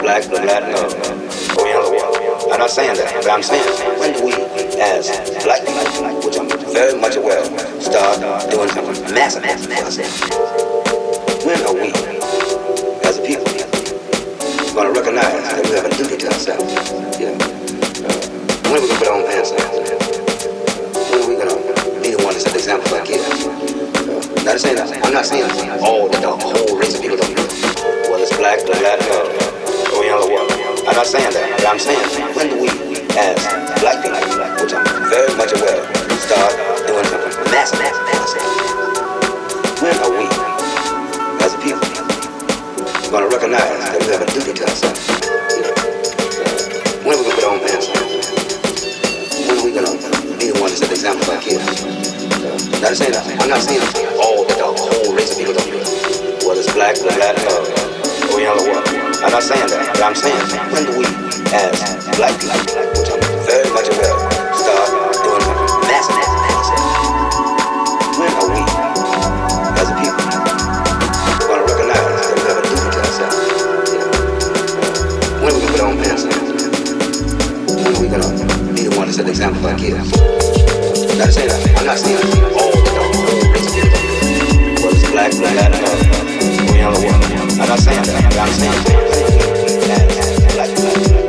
black, Oriental world. I'm not saying that, but I'm saying when do we, as black people, which I'm very much aware of, start doing something massive? When are we, as a people, going to recognize that we have a duty to ourselves? When are we going to put our own pants on? When are we going to be the one to set the example for our kids? I'm not saying all the whole race of people don't do it. Whether it's black, Oriental world. I'm not saying that, but I'm saying when do we, as black people, which I'm very much aware of, start doing something massive? When are we, as a people, going to recognize that we have a duty to ourselves? When are we going to put our own pants on? When are we going to be the one to set the example for our kids? I'm not saying all the whole race of people don't do it. Whether it's black, Oriental world. I'm not saying that, but I'm saying when do we, as black people, which I'm very much aware of, start doing something massive? When are we, as a people, going to recognize that we have a duty to ourselves? When are we going to put our own pants on? When are we going to be the one to set the example for our kids? I'm not saying all the whole race of people don't do it. Whether it's black, Oriental world. I'm not saying that, but I'm saying that black people.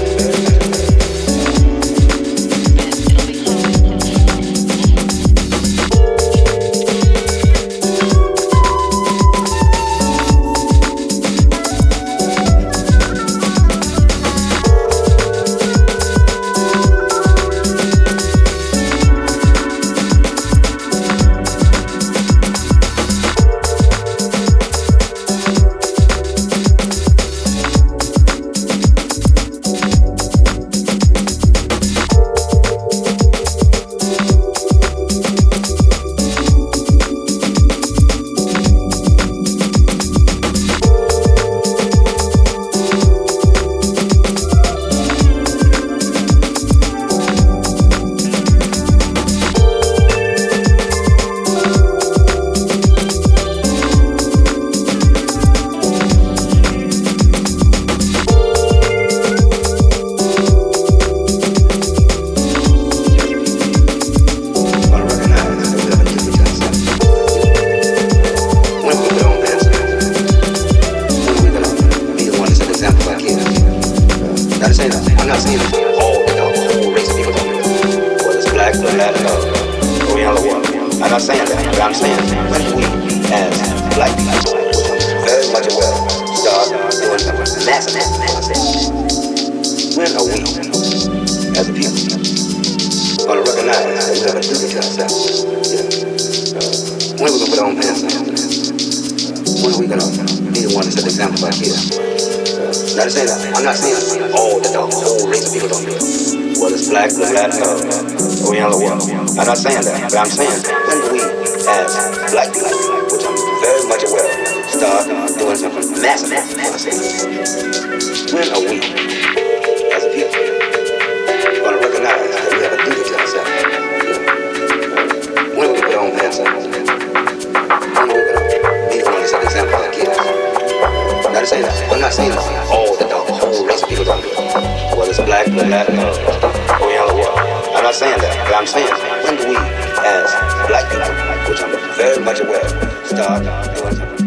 I'm not saying that, but I'm saying when do we, as black people, very much aware, start doing something massive? When are we, as a people, going to recognize that we have a duty to ourselves? When are we going to put our own pants on? When are we going to be the one to set the example for our kids? I'm not saying all the whole race of people don't do it. Whether it's black, Oriental world. I'm not saying that, but I'm saying when do we, as black people, which I'm very much aware of, start doing something massive? When are we, as a people, going to recognize that we have a duty to ourselves? When are we going to put our own pants on? When are we going to be the one to set the example for our kids? I'm not saying all the whole race of people don't do it. Whether it's black, Oriental world. I'm not saying that, but I'm saying when do we, as black people, which I'm very much aware of, start doing something?